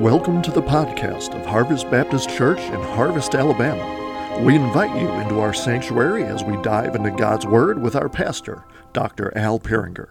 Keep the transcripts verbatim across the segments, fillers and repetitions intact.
Welcome to the podcast of Harvest Baptist Church in Harvest, Alabama. We invite you into our sanctuary as we dive into God's Word with our pastor, Doctor Al Peringer.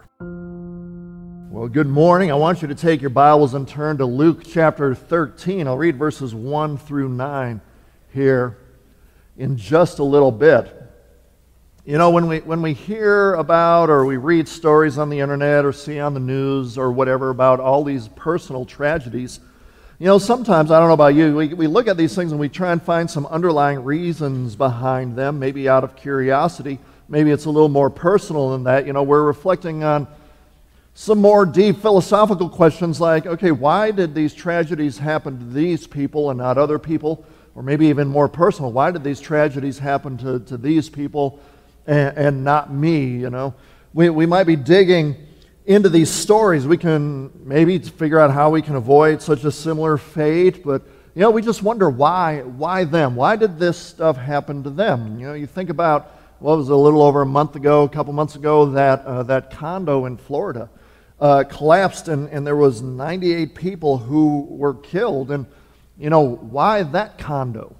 Well, good morning. I want you to take your Bibles and turn to Luke chapter thirteen. I'll read verses one through nine here in just a little bit. You know, when we when we hear about or we read stories on the internet or see on the news or whatever about all these personal tragedies, you know, sometimes, I don't know about you, we, we look at these things and we try and find some underlying reasons behind them, maybe out of curiosity. Maybe it's a little more personal than that. You know, we're reflecting on some more deep philosophical questions like, okay, why did these tragedies happen to these people and not other people? Or maybe even more personal, why did these tragedies happen to, to these people and, and not me, you know? We, we might be digging into these stories. We can maybe figure out how we can avoid such a similar fate, but you know, we just wonder why, why them? Why did this stuff happen to them? You know, you think about what was it, a little over a month ago, a couple months ago, that uh, that condo in Florida uh, collapsed, and, and there was ninety-eight people who were killed. And you know, why that condo?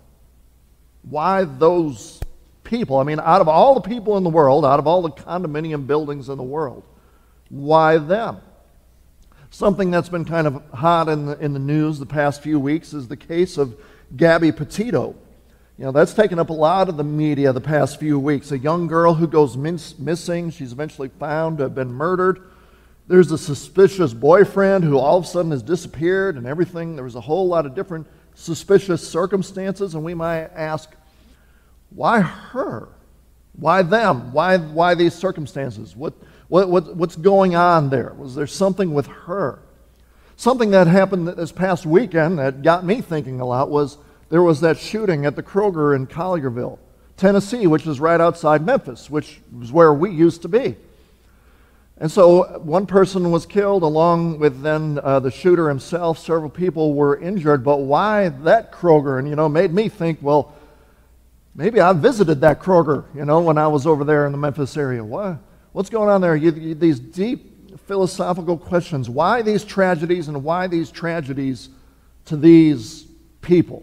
Why those people? I mean, out of all the people in the world, out of all the condominium buildings in the world, why them? Something that's been kind of hot in the, in the news the past few weeks is the case of Gabby Petito. You know, that's taken up a lot of the media the past few weeks. A young girl who goes mis- missing. She's eventually found to have been murdered. There's a suspicious boyfriend who all of a sudden has disappeared and everything. There was a whole lot of different suspicious circumstances, and we might ask, why her? Why them? Why, why these circumstances? What What, what, what's going on there? Was there something with her? Something that happened this past weekend that got me thinking a lot was there was that shooting at the Kroger in Collierville, Tennessee, which is right outside Memphis, which is where we used to be. And so one person was killed along with then uh, the shooter himself. Several people were injured, but why that Kroger? And, you know, made me think, well, maybe I visited that Kroger, you know, when I was over there in the Memphis area. Why? What's going on there? You, you, these deep philosophical questions. Why these tragedies, and why these tragedies to these people?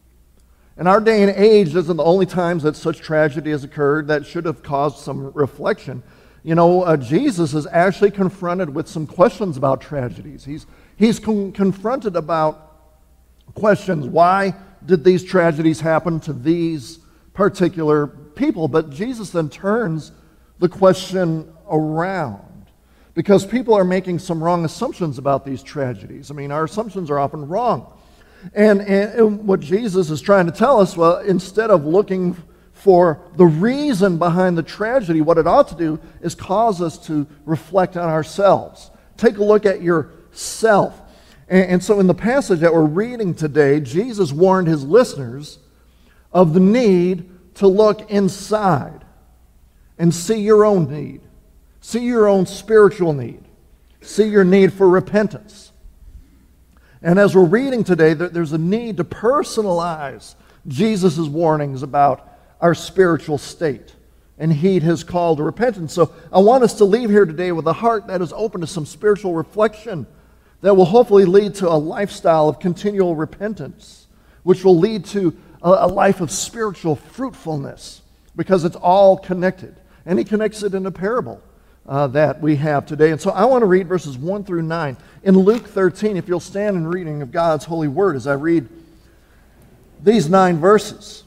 In our day and age, isn't the only times that such tragedy has occurred that should have caused some reflection. You know, uh, Jesus is actually confronted with some questions about tragedies. He's, he's con- confronted about questions. Why did these tragedies happen to these particular people? But Jesus then turns the question around, because people are making some wrong assumptions about these tragedies. I mean, our assumptions are often wrong. And, and, and what Jesus is trying to tell us, well, instead of looking for the reason behind the tragedy, what it ought to do is cause us to reflect on ourselves. Take a look at yourself. And, and so in the passage that we're reading today, Jesus warned his listeners of the need to look inside and see your own need. See your own spiritual need. See your need for repentance. And as we're reading today, there's a need to personalize Jesus' warnings about our spiritual state and heed his call to repentance. So I want us to leave here today with a heart that is open to some spiritual reflection that will hopefully lead to a lifestyle of continual repentance, which will lead to a life of spiritual fruitfulness, because it's all connected. And he connects it in a parable uh, that we have today. And so I want to read verses one through nine. In Luke thirteen, if you'll stand in reading of God's holy word as I read these nine verses.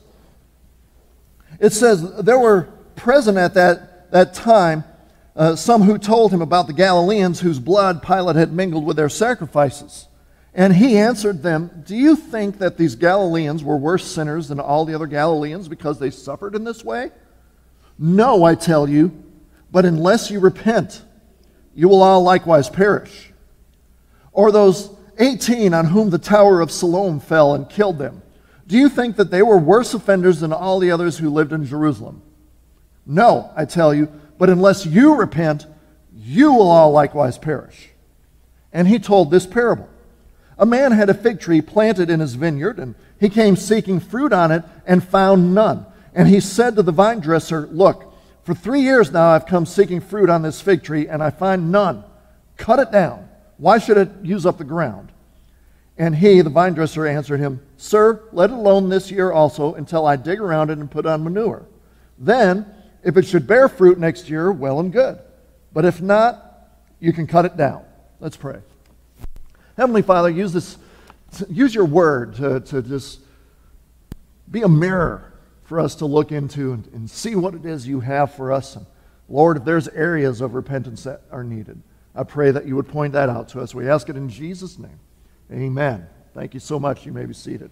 It says, there were present at that, that time uh, some who told him about the Galileans whose blood Pilate had mingled with their sacrifices. And he answered them, do you think that these Galileans were worse sinners than all the other Galileans because they suffered in this way? No, I tell you, but unless you repent, you will all likewise perish. Or those eighteen on whom the tower of Siloam fell and killed them, do you think that they were worse offenders than all the others who lived in Jerusalem? No, I tell you, but unless you repent, you will all likewise perish. And he told this parable. A man had a fig tree planted in his vineyard, and he came seeking fruit on it and found none. And he said to the vine dresser, look, for three years now I've come seeking fruit on this fig tree, and I find none. Cut it down. Why should it use up the ground? And he, the vine dresser, answered him, Sir, let it alone this year also until I dig around it and put on manure. Then, if it should bear fruit next year, well and good. But if not, you can cut it down. Let's pray. Heavenly Father, use this, use your word to, to just be a mirror for us to look into and, and see what it is you have for us. And Lord, if there's areas of repentance that are needed, I pray that you would point that out to us. We ask it in Jesus' name. Amen. Thank you so much. You may be seated.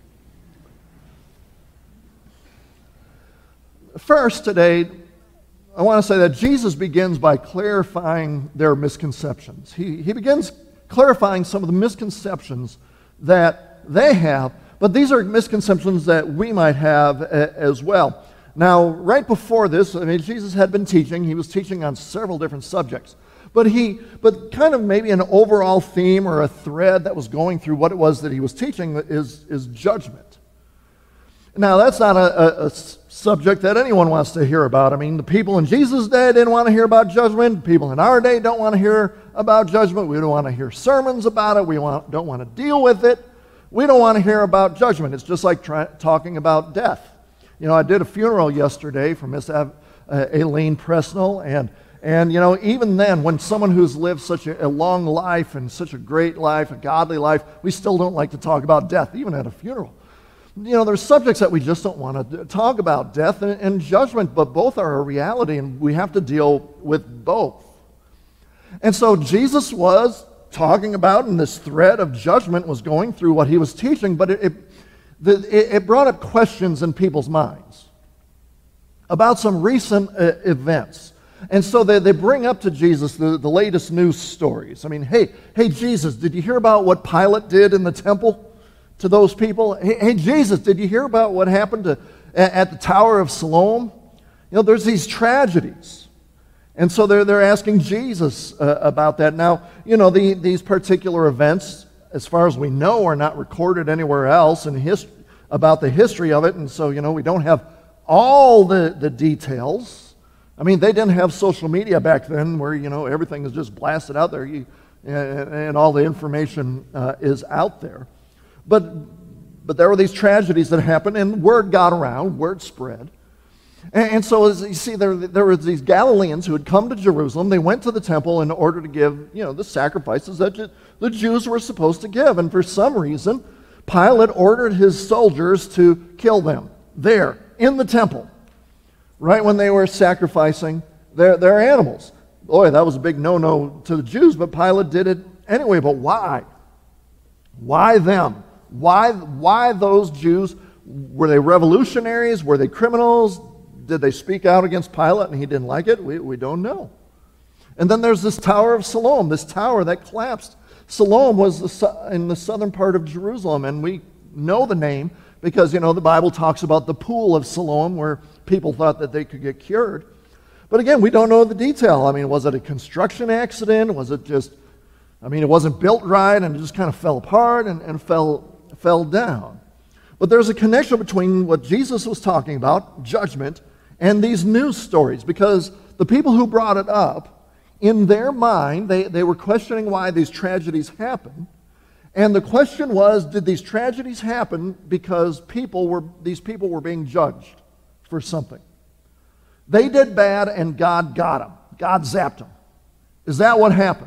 First, today, I want to say that Jesus begins by clarifying their misconceptions. He, he begins clarifying some of the misconceptions that they have, but these are misconceptions that we might have a, as well. Now, right before this, I mean, Jesus had been teaching. He was teaching on several different subjects. But he, but kind of maybe an overall theme or a thread that was going through what it was that he was teaching is, is judgment. Now, that's not a, a, a subject that anyone wants to hear about. I mean, the people in Jesus' day didn't want to hear about judgment. People in our day don't want to hear about judgment. We don't want to hear sermons about it. We want, don't want to deal with it. We don't want to hear about judgment. It's just like try, talking about death. You know, I did a funeral yesterday for Miss Av, uh, Aileen Presnell, and And, you know, even then, when someone who's lived such a, a long life and such a great life, a godly life, we still don't like to talk about death, even at a funeral. You know, there's subjects that we just don't want to talk about, death and, and judgment, but both are a reality, and we have to deal with both. And so Jesus was talking about, and this thread of judgment was going through what he was teaching, but it, it, the, it brought up questions in people's minds about some recent uh, events. And so they, they bring up to Jesus the, the latest news stories. I mean, hey, hey, Jesus, did you hear about what Pilate did in the temple to those people? Hey, hey Jesus, did you hear about what happened to, at the Tower of Siloam? You know, there's these tragedies. And so they're, they're asking Jesus uh, about that. Now, you know, the, these particular events, as far as we know, are not recorded anywhere else in his, about the history of it. And so, you know, we don't have all the, the details. I mean, they didn't have social media back then where, you know, everything is just blasted out there you, and, and all the information uh, is out there. But, but there were these tragedies that happened, and word got around, word spread. And, and so, as you see, there, there were these Galileans who had come to Jerusalem. They went to the temple in order to give, you know, the sacrifices that the Jews were supposed to give. And for some reason, Pilate ordered his soldiers to kill them there in the temple, right when they were sacrificing their, their animals. Boy, that was a big no-no to the Jews, but Pilate did it anyway. But why? Why them? Why, why those Jews? Were they revolutionaries? Were they criminals? Did they speak out against Pilate and he didn't like it? We, we don't know. And then there's this Tower of Siloam, this tower that collapsed. Siloam was the, in the southern part of Jerusalem, and we know the name because, you know, the Bible talks about the pool of Siloam where people thought that they could get cured. But again, we don't know the detail. I mean, was it a construction accident? Was it just, I mean, it wasn't built right and it just kind of fell apart and, and fell, fell down. But there's a connection between what Jesus was talking about, judgment, and these news stories, because the people who brought it up, in their mind, they, they were questioning why these tragedies happened. And the question was, did these tragedies happen because people were these people were being judged for something? They did bad and God got them. God zapped them. Is that what happened?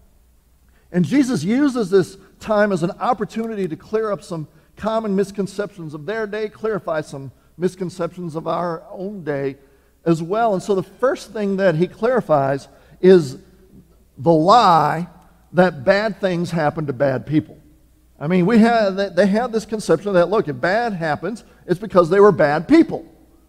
And Jesus uses this time as an opportunity to clear up some common misconceptions of their day, clarify some misconceptions of our own day as well. And so the first thing that he clarifies is the lie that bad things happen to bad people. I mean, we have, they have this conception that, look, if bad happens, it's because they were bad people.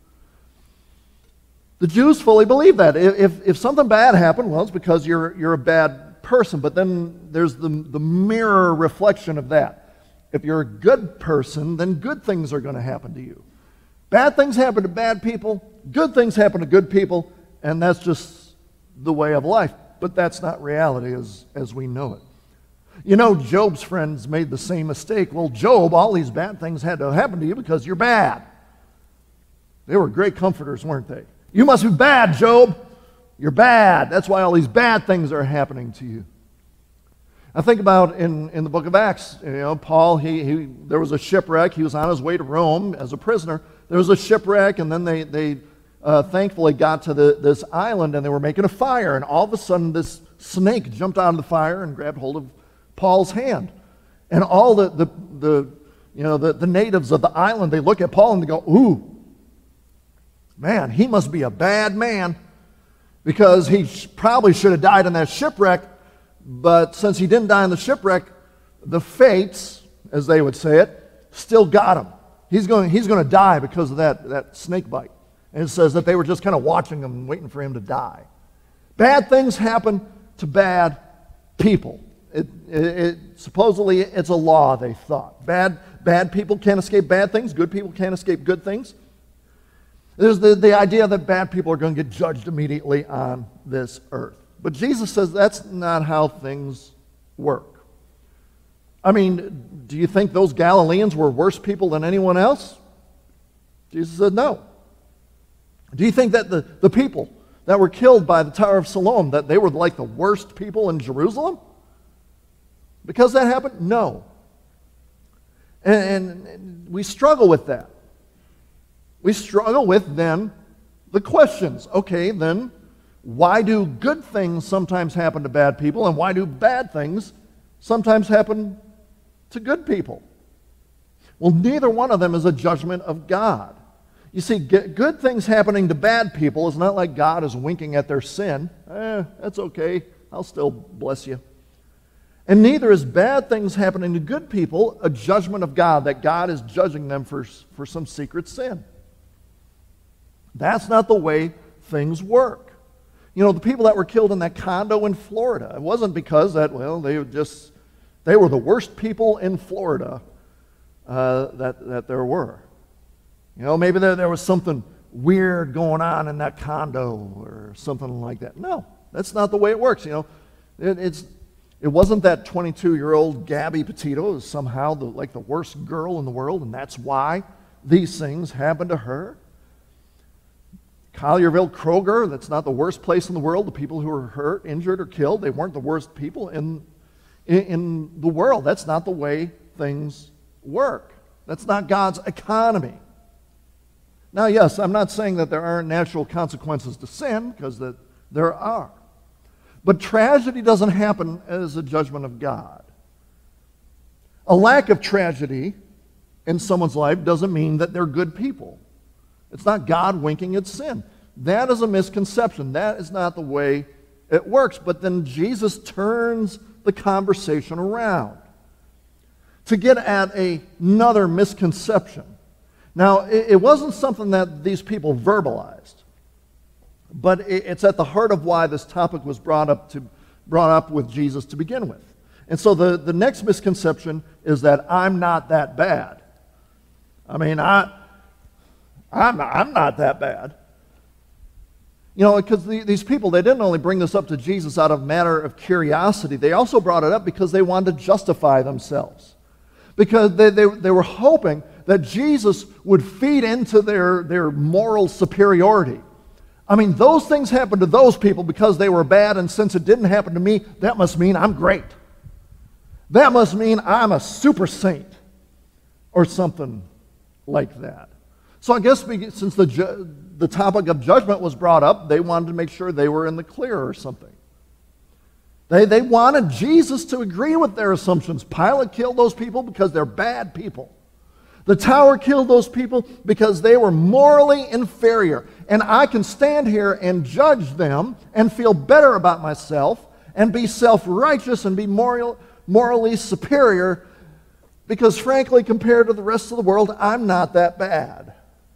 The Jews fully believe that. If, if something bad happened, well, it's because you're, you're a bad person. But then there's the, the mirror reflection of that. If you're a good person, then good things are going to happen to you. Bad things happen to bad people, good things happen to good people, and that's just the way of life. But that's not reality as, as we know it. You know, Job's friends made the same mistake. Well, Job, all these bad things had to happen to you because you're bad. They were great comforters, weren't they? You must be bad, Job. You're bad. That's why all these bad things are happening to you. I think about in, in the book of Acts, you know, Paul, he, he there was a shipwreck. He was on his way to Rome as a prisoner. There was a shipwreck, and then they, they uh, thankfully got to the, this island, and they were making a fire, and all of a sudden this snake jumped out of the fire and grabbed hold of Paul's hand. And all the, the, the you know, the, the natives of the island, they look at Paul and they go, ooh, man, he must be a bad man, because he sh- probably should have died in that shipwreck. But since he didn't die in the shipwreck, the fates, as they would say it, still got him. He's going, he's going to die because of that, that snake bite. And it says that they were just kind of watching him and waiting for him to die. Bad things happen to bad people. It, it, it, supposedly, it's a law, they thought. Bad, bad people can't escape bad things. Good people can't escape good things. There's the, the idea that bad people are going to get judged immediately on this earth. But Jesus says that's not how things work. I mean, do you think those Galileans were worse people than anyone else? Jesus said no. Do you think that the, the people that were killed by the Tower of Siloam, that they were like the worst people in Jerusalem? Because that happened? No. And, and we struggle with that. We struggle with then the questions. Okay, then why do good things sometimes happen to bad people, and why do bad things sometimes happen to good people? Well, neither one of them is a judgment of God. You see, good things happening to bad people is not like God is winking at their sin. Eh, that's okay. I'll still bless you. And neither is bad things happening to good people a judgment of God, that God is judging them for, for some secret sin. That's not the way things work. You know, the people that were killed in that condo in Florida, it wasn't because that, well, they were just, they were the worst people in Florida uh, that, that there were. You know, maybe there, there was something weird going on in that condo or something like that. No, that's not the way it works. You know, it, it's, it wasn't that twenty-two-year-old Gabby Petito is somehow the, like the worst girl in the world, and that's why these things happened to her. Collierville Kroger, that's not the worst place in the world. The people who were hurt, injured, or killed, they weren't the worst people in, in, in the world. That's not the way things work. That's not God's economy. Now, yes, I'm not saying that there aren't natural consequences to sin, because that there are. But tragedy doesn't happen as a judgment of God. A lack of tragedy in someone's life doesn't mean that they're good people. It's not God winking at sin. That is a misconception. That is not the way it works. But then Jesus turns the conversation around to get at a, another misconception. Now, it, it wasn't something that these people verbalized, but it, it's at the heart of why this topic was brought up to brought up with Jesus to begin with. And so the, the next misconception is that I'm not that bad. I mean, I... I'm not, I'm not that bad. You know, because the, these people, they didn't only bring this up to Jesus out of matter of curiosity. They also brought it up because they wanted to justify themselves. Because they, they, they were hoping that Jesus would feed into their, their moral superiority. I mean, those things happened to those people because they were bad, and since it didn't happen to me, that must mean I'm great. That must mean I'm a super saint, or something like that. So I guess since the, ju- the topic of judgment was brought up, they wanted to make sure they were in the clear or something. They, they wanted Jesus to agree with their assumptions. Pilate killed those people because they're bad people. The tower killed those people because they were morally inferior. And I can stand here and judge them and feel better about myself and be self-righteous and be moral, morally superior because, frankly, compared to the rest of the world, I'm not that bad.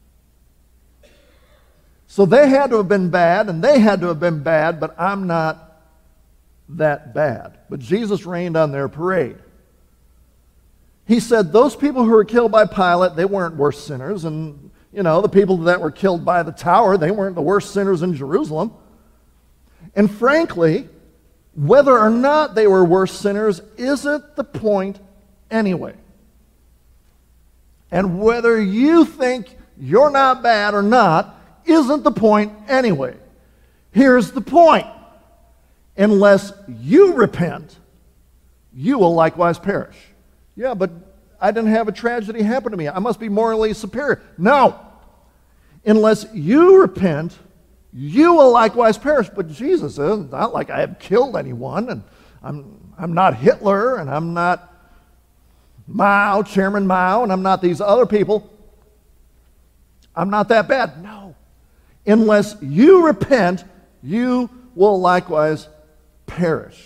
So they had to have been bad, and they had to have been bad, but I'm not that bad. But Jesus rained on their parade. He said those people who were killed by Pilate, they weren't worse sinners. And, you know, the people that were killed by the tower, they weren't the worst sinners in Jerusalem. And frankly, whether or not they were worse sinners isn't the point anyway. And whether you think you're not bad or not isn't the point anyway. Here's the point. Unless you repent, you will likewise perish. Yeah, but I didn't have a tragedy happen to me. I must be morally superior. No. Unless you repent, you will likewise perish. But Jesus says, it's not like I have killed anyone, and I'm, I'm not Hitler, and I'm not Mao, Chairman Mao, and I'm not these other people. I'm not that bad. No. Unless you repent, you will likewise perish.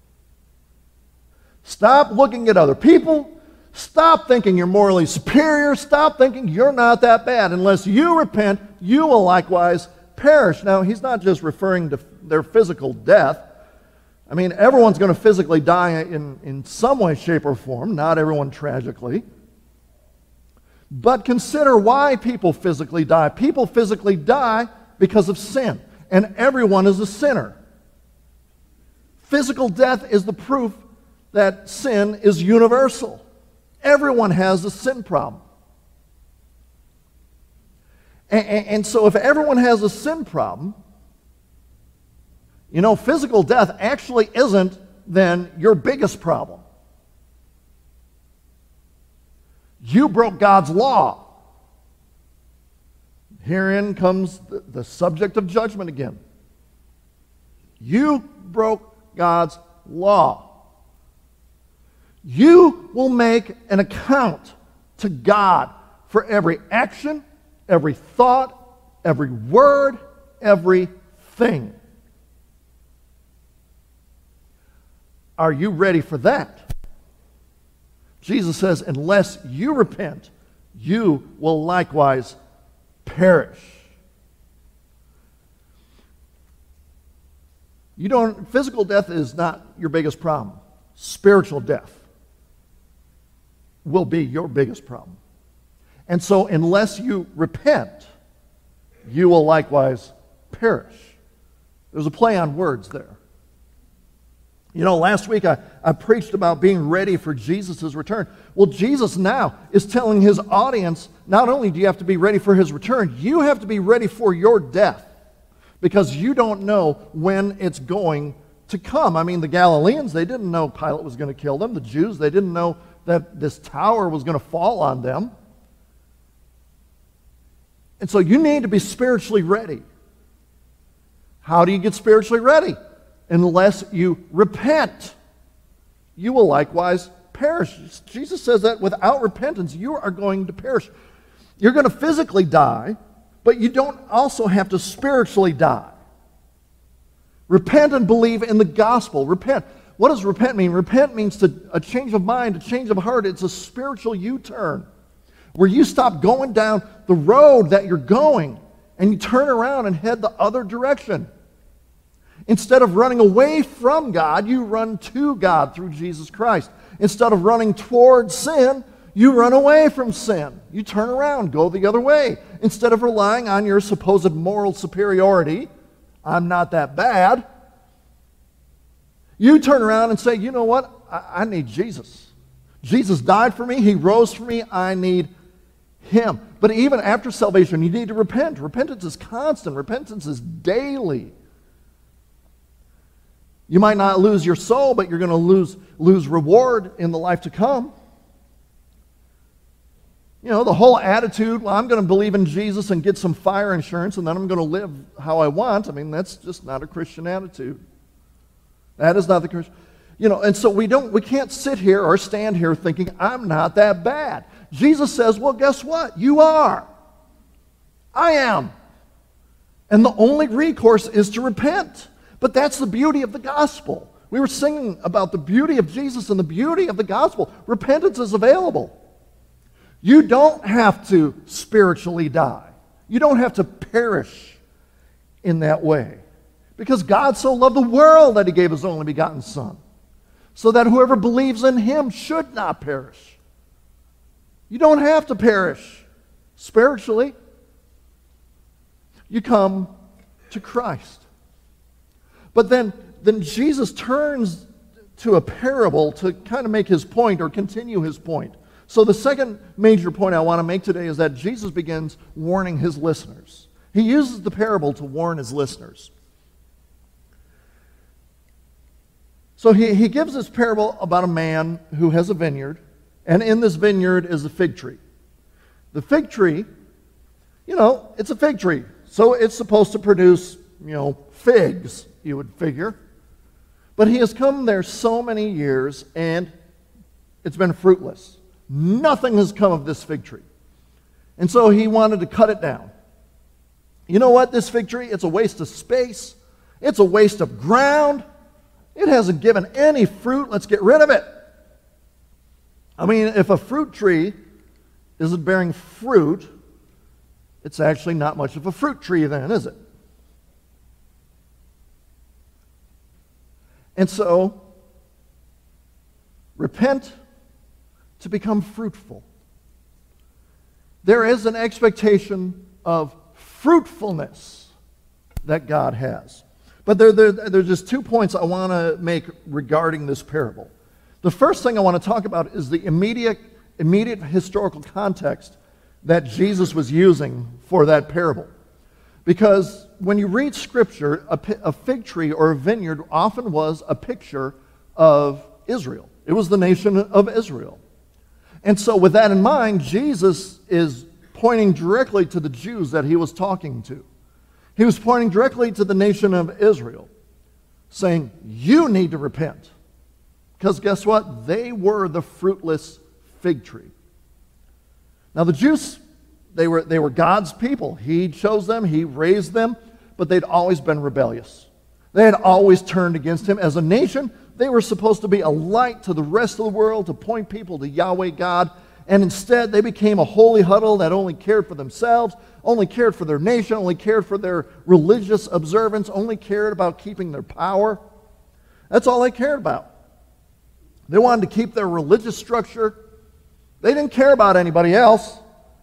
Stop looking at other people. Stop thinking you're morally superior. Stop thinking you're not that bad. Unless you repent, you will likewise perish. Now, he's not just referring to their physical death. I mean, everyone's going to physically die in, in some way, shape, or form. Not everyone tragically. But consider why people physically die. People physically die because of sin. And everyone is a sinner. Physical death is the proof that sin is universal. Everyone has a sin problem. And, and, and so if everyone has a sin problem, you know, physical death actually isn't then your biggest problem. You broke God's law. Herein comes the, the subject of judgment again. You broke God's law. You will make an account to God for every action, every thought, every word, everything. Are you ready for that? Jesus says, unless you repent, you will likewise perish. You don't, physical death is not your biggest problem. Spiritual death will be your biggest problem. And so unless you repent, you will likewise perish. There's a play on words there. You know, last week I, I preached about being ready for Jesus' return. Well, Jesus now is telling his audience, not only do you have to be ready for his return, you have to be ready for your death. Because you don't know when it's going to come. I mean, the Galileans, they didn't know Pilate was going to kill them. The Jews, they didn't know that this tower was going to fall on them. And so you need to be spiritually ready. How do you get spiritually ready? Unless you repent, you will likewise perish. Jesus says that without repentance, you are going to perish. You're going to physically die, but you don't also have to spiritually die. Repent and believe in the gospel. Repent. What does repent mean? Repent means to, a change of mind, a change of heart. It's a spiritual U-turn where you stop going down the road that you're going and you turn around and head the other direction. Instead of running away from God, you run to God through Jesus Christ. Instead of running toward sin, you run away from sin. You turn around, go the other way. Instead of relying on your supposed moral superiority, I'm not that bad, you turn around and say, you know what? I, I need Jesus. Jesus died for me. He rose for me. I need him. But even after salvation, you need to repent. Repentance is constant. Repentance is daily. You might not lose your soul, but you're going to lose, lose reward in the life to come. You know, the whole attitude, well, I'm going to believe in Jesus and get some fire insurance, and then I'm going to live how I want. I mean, that's just not a Christian attitude. That is not the Christian. You know, and so we don't, we can't sit here or stand here thinking, I'm not that bad. Jesus says, well, guess what? You are. I am. And the only recourse is to repent. But that's the beauty of the gospel. We were singing about the beauty of Jesus and the beauty of the gospel. Repentance is available. You don't have to spiritually die. You don't have to perish in that way. Because God so loved the world that he gave his only begotten Son, so that whoever believes in him should not perish. You don't have to perish spiritually. You come to Christ. But then, then Jesus turns to a parable to kind of make his point or continue his point. So the second major point I want to make today is that Jesus begins warning his listeners. He uses the parable to warn his listeners. So he, he gives this parable about a man who has a vineyard, and in this vineyard is a fig tree. The fig tree, you know, it's a fig tree, so it's supposed to produce, you know, figs, you would figure. But he has come there so many years, and it's been fruitless. Nothing has come of this fig tree. And so he wanted to cut it down. You know what, this fig tree, it's a waste of space. It's a waste of ground. It hasn't given any fruit. Let's get rid of it. I mean, if a fruit tree isn't bearing fruit, it's actually not much of a fruit tree then, is it? And so, repent to become fruitful. There is an expectation of fruitfulness that God has. But there, there, there's just two points I want to make regarding this parable. The first thing I want to talk about is the immediate, immediate historical context that Jesus was using for that parable. Because when you read Scripture, a, a fig tree or a vineyard often was a picture of Israel. It was the nation of Israel. And so with that in mind, Jesus is pointing directly to the Jews that he was talking to. He was pointing directly to the nation of Israel, saying, you need to repent. Because guess what? They were the fruitless fig tree. Now the Jews, they were, they were God's people. He chose them, he raised them, but they'd always been rebellious. They had always turned against him. As a nation, they were supposed to be a light to the rest of the world, to point people to Yahweh God, and instead they became a holy huddle that only cared for themselves, only cared for their nation, only cared for their religious observance, only cared about keeping their power. That's all they cared about. They wanted to keep their religious structure. They didn't care about anybody else.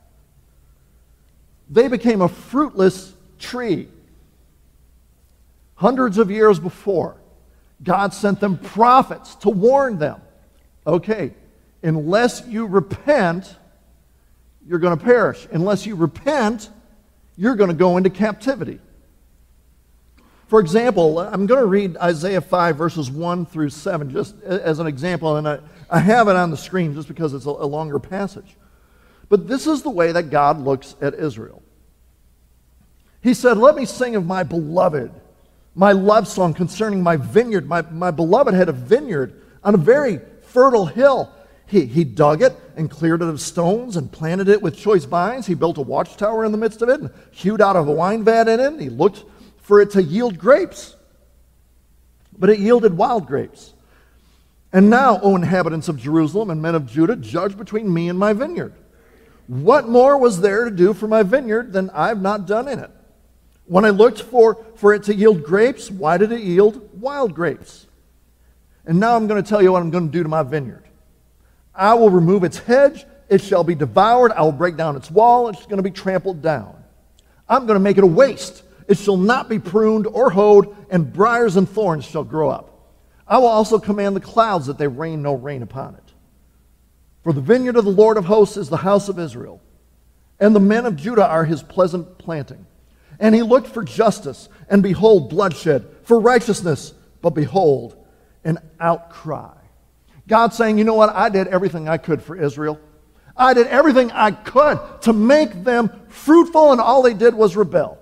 They became a fruitless tree. Hundreds of years before, God sent them prophets to warn them. Okay, unless you repent, you're going to perish. Unless you repent, you're going to go into captivity. For example, I'm going to read Isaiah five, verses one through seven, just as an example, and I, I have it on the screen just because it's a, a longer passage. But this is the way that God looks at Israel. He said, let me sing of my beloved, my love song concerning my vineyard. My, my beloved had a vineyard on a very fertile hill. He, he dug it and cleared it of stones and planted it with choice vines. He built a watchtower in the midst of it and hewed out a wine vat in it. And he looked for it to yield grapes. But it yielded wild grapes. And now, O inhabitants of Jerusalem and men of Judah, judge between me and my vineyard. What more was there to do for my vineyard than I've not done in it? When I looked for, for it to yield grapes, why did it yield wild grapes? And now I'm going to tell you what I'm going to do to my vineyard. I will remove its hedge, it shall be devoured, I will break down its wall, it's going to be trampled down. I'm going to make it a waste. It shall not be pruned or hoed, and briars and thorns shall grow up. I will also command the clouds that they rain no rain upon it. For the vineyard of the Lord of hosts is the house of Israel, and the men of Judah are his pleasant planting. And he looked for justice, and behold, bloodshed, for righteousness, but behold, an outcry. God saying, you know what, I did everything I could for Israel. I did everything I could to make them fruitful, and all they did was rebel.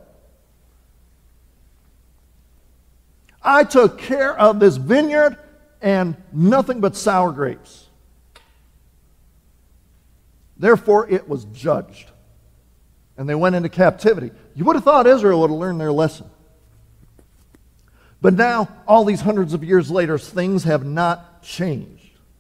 I took care of this vineyard, and nothing but sour grapes. Therefore, it was judged. And they went into captivity. You would have thought Israel would have learned their lesson. But now, all these hundreds of years later, things have not changed.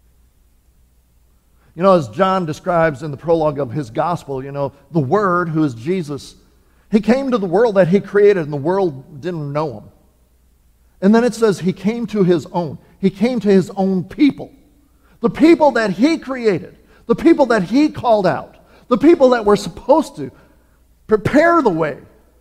You know, as John describes in the prologue of his gospel, you know, the Word, who is Jesus, he came to the world that he created, and the world didn't know him. And then it says he came to his own. He came to his own people. The people that he created. The people that he called out. The people that were supposed to prepare the way.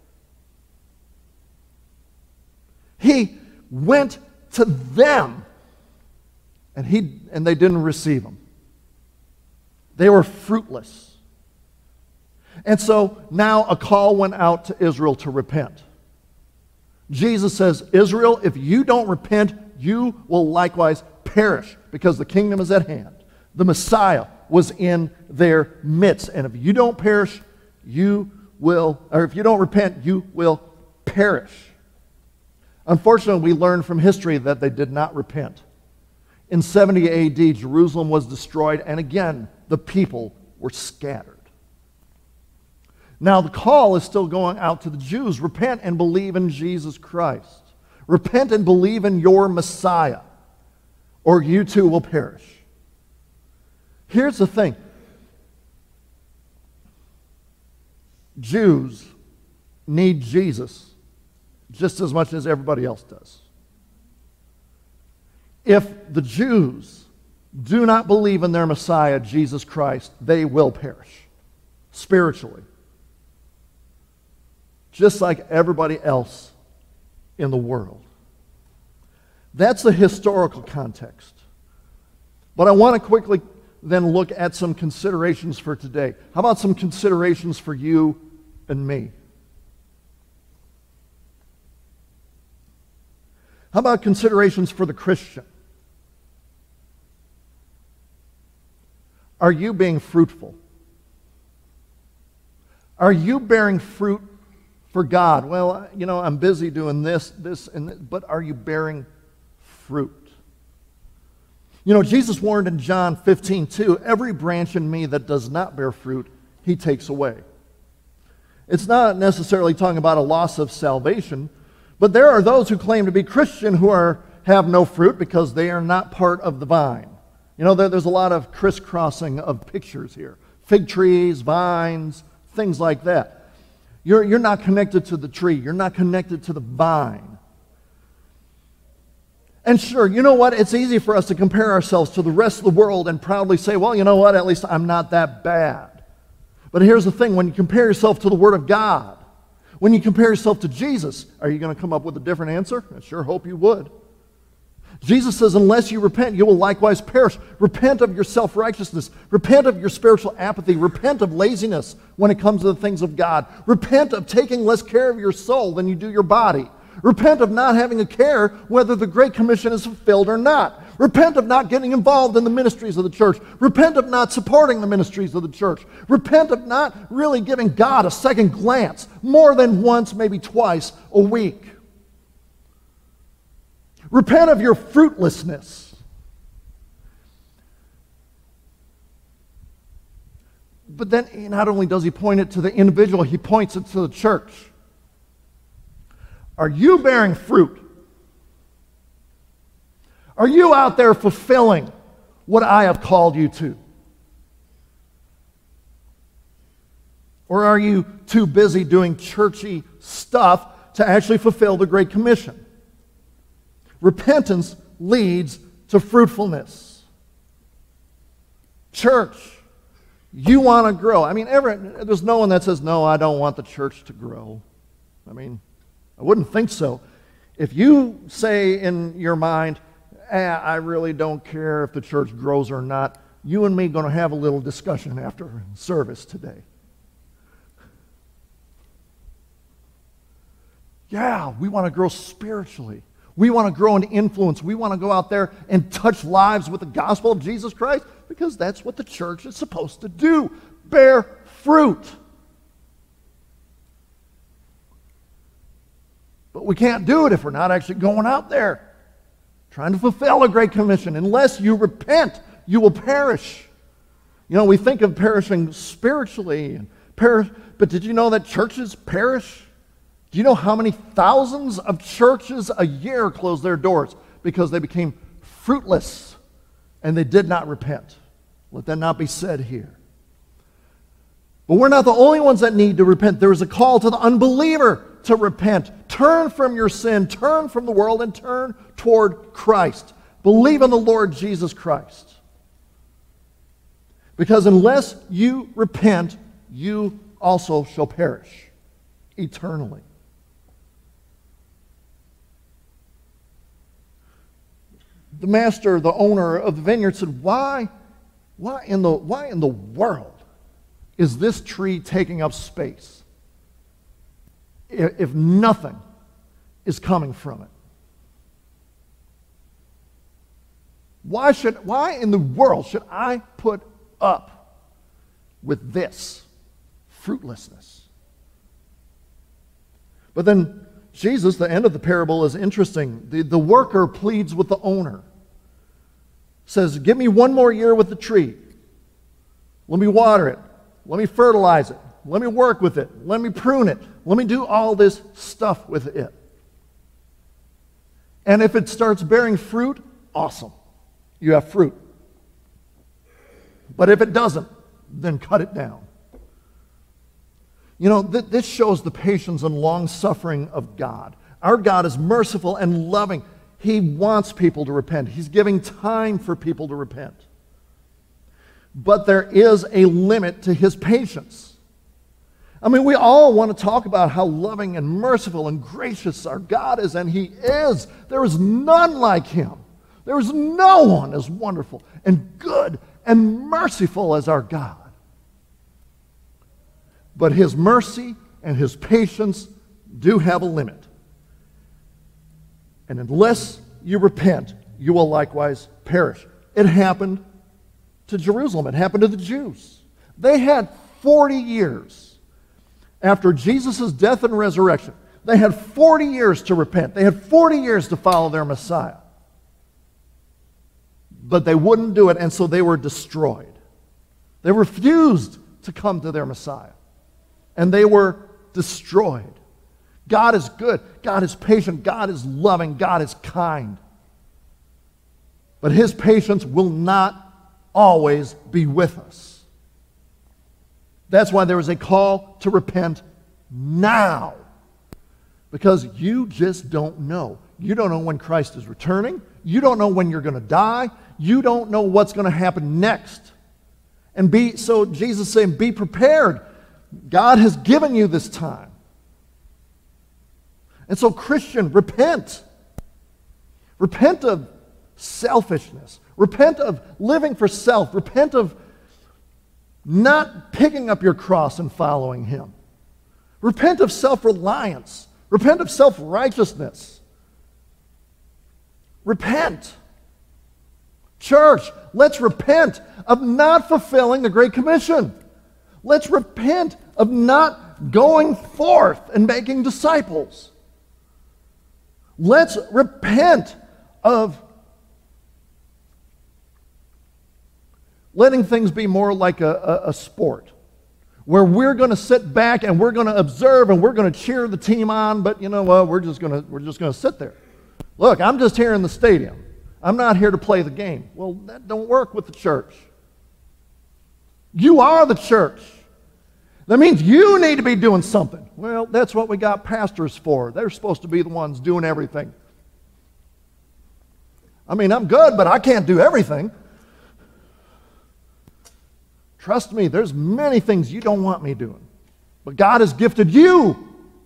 He went to them, and he and they didn't receive him. They were fruitless. And so now a call went out to Israel to repent. Jesus says, Israel, if you don't repent, you will likewise perish, because the kingdom is at hand. The Messiah was in their midst. And if you don't perish, you will, or if you don't repent, you will perish. Unfortunately, we learned from history that they did not repent. In seventy A D, Jerusalem was destroyed, and again, the people were scattered. Now, the call is still going out to the Jews. Repent and believe in Jesus Christ. Repent and believe in your Messiah, or you too will perish. Here's the thing. Jews need Jesus just as much as everybody else does. If the Jews do not believe in their Messiah, Jesus Christ, they will perish spiritually, just like everybody else in the world. That's the historical context. But I want to quickly then look at some considerations for today. How about some considerations for you and me? How about considerations for the Christian? Are you being fruitful? Are you bearing fruit for God? Well, you know, I'm busy doing this, this, and this, but are you bearing fruit? You know, Jesus warned in John fifteen two, every branch in me that does not bear fruit, he takes away. It's not necessarily talking about a loss of salvation, but there are those who claim to be Christian who are have no fruit because they are not part of the vine. You know, there, there's a lot of crisscrossing of pictures here. Fig trees, vines, things like that. You're, you're not connected to the tree. You're not connected to the vine. And sure, you know what? It's easy for us to compare ourselves to the rest of the world and proudly say, well, you know what? At least I'm not that bad. But here's the thing. When you compare yourself to the Word of God, when you compare yourself to Jesus, are you going to come up with a different answer? I sure hope you would. Jesus says, unless you repent, you will likewise perish. Repent of your self-righteousness. Repent of your spiritual apathy. Repent of laziness when it comes to the things of God. Repent of taking less care of your soul than you do your body. Repent of not having a care whether the Great Commission is fulfilled or not. Repent of not getting involved in the ministries of the church. Repent of not supporting the ministries of the church. Repent of not really giving God a second glance more than once, maybe twice a week. Repent of your fruitlessness. But then not only does he point it to the individual, he points it to the church. Are you bearing fruit? Are you out there fulfilling what I have called you to? Or are you too busy doing churchy stuff to actually fulfill the Great Commission? Repentance leads to fruitfulness. Church, you want to grow. I mean, ever, there's no one that says, no, I don't want the church to grow. I mean, I wouldn't think so. If you say in your mind, eh, I really don't care if the church grows or not, you and me are going to have a little discussion after service today. Yeah, we want to grow spiritually. We want to grow in influence. We want to go out there and touch lives with the gospel of Jesus Christ because that's what the church is supposed to do. Bear fruit. But we can't do it if we're not actually going out there trying to fulfill a Great Commission. Unless you repent, you will perish. You know, we think of perishing spiritually, and perish, but did you know that churches perish? Do you know how many thousands of churches a year close their doors because they became fruitless and they did not repent? Let that not be said here. But we're not the only ones that need to repent. There is a call to the unbeliever to repent. Turn from your sin, turn from the world, and turn toward Christ. Believe in the Lord Jesus Christ. Because unless you repent, you also shall perish eternally. The master, the owner of the vineyard said, why, why in the, why in the world is this tree taking up space if nothing is coming from it? Why should, why in the world should I put up with this fruitlessness? But then Jesus, the end of the parable is interesting. The, the worker pleads with the owner. Says, give me one more year with the tree. Let me water it. Let me fertilize it. Let me work with it. Let me prune it. Let me do all this stuff with it. And if it starts bearing fruit, awesome. You have fruit. But if it doesn't, then cut it down. You know, th- this shows the patience and long-suffering of God. Our God is merciful and loving. He wants people to repent. He's giving time for people to repent. But there is a limit to his patience. I mean, we all want to talk about how loving and merciful and gracious our God is, and he is. There is none like him. There is no one as wonderful and good and merciful as our God. But his mercy and his patience do have a limit. And unless you repent, you will likewise perish. It happened to Jerusalem. It happened to the Jews. They had forty years after Jesus' death and resurrection. They had forty years to repent. They had forty years to follow their Messiah. But they wouldn't do it, and so they were destroyed. They refused to come to their Messiah. And they were destroyed. God is good. God is patient. God is loving. God is kind. But his patience will not always be with us. That's why there is a call to repent now. Because you just don't know. You don't know when Christ is returning. You don't know when you're going to die. You don't know what's going to happen next. And be so Jesus is saying, be prepared. God has given you this time. And so, Christian, repent. Repent of selfishness. Repent of living for self. Repent of not picking up your cross and following him. Repent of self-reliance. Repent of self-righteousness. Repent. Church, let's repent of not fulfilling the Great Commission. Let's repent of not going forth and making disciples. Let's repent of letting things be more like a, a, a sport, where we're going to sit back and we're going to observe and we're going to cheer the team on, but you know what, we're just going to we're just going to sit there. Look, I'm just here in the stadium. I'm not here to play the game. Well, that don't work with the church. You are the church. That means you need to be doing something. Well, that's what we got pastors for. They're supposed to be the ones doing everything. I mean, I'm good, but I can't do everything. Trust me, there's many things you don't want me doing. But God has gifted you.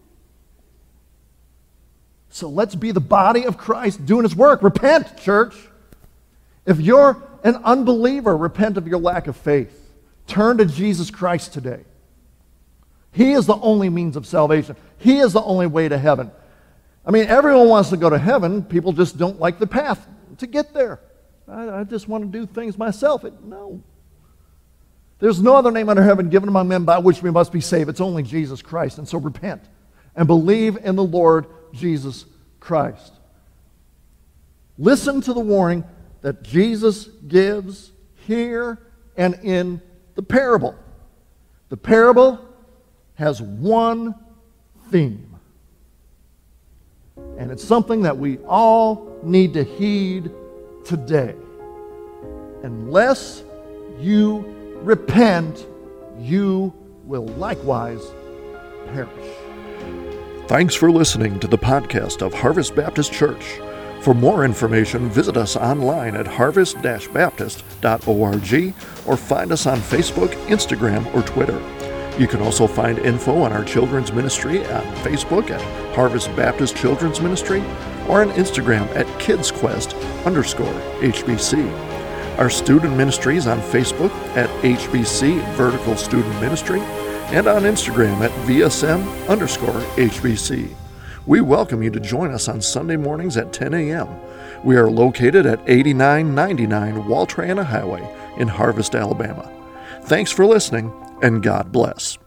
So let's be the body of Christ doing his work. Repent, church. If you're an unbeliever, repent of your lack of faith. Turn to Jesus Christ today. He is the only means of salvation. He is the only way to heaven. I mean, everyone wants to go to heaven. People just don't like the path to get there. I, I just want to do things myself. It, no. There's no other name under heaven given among men by which we must be saved. It's only Jesus Christ. And so repent and believe in the Lord Jesus Christ. Listen to the warning that Jesus gives here and in the parable. The parable has one theme. And it's something that we all need to heed today. Unless you repent, you will likewise perish. Thanks for listening to the podcast of Harvest Baptist Church. For more information, visit us online at harvest dash baptist dot org or find us on Facebook, Instagram, or Twitter. You can also find info on our children's ministry on Facebook at Harvest Baptist Children's Ministry or on Instagram at KidsQuest underscore H B C. Our student ministries on Facebook at H B C Vertical Student Ministry and on Instagram at V S M underscore H B C. We welcome you to join us on Sunday mornings at ten a.m. We are located at eighty-nine ninety-nine Waltrana Highway in Harvest, Alabama. Thanks for listening, and God bless.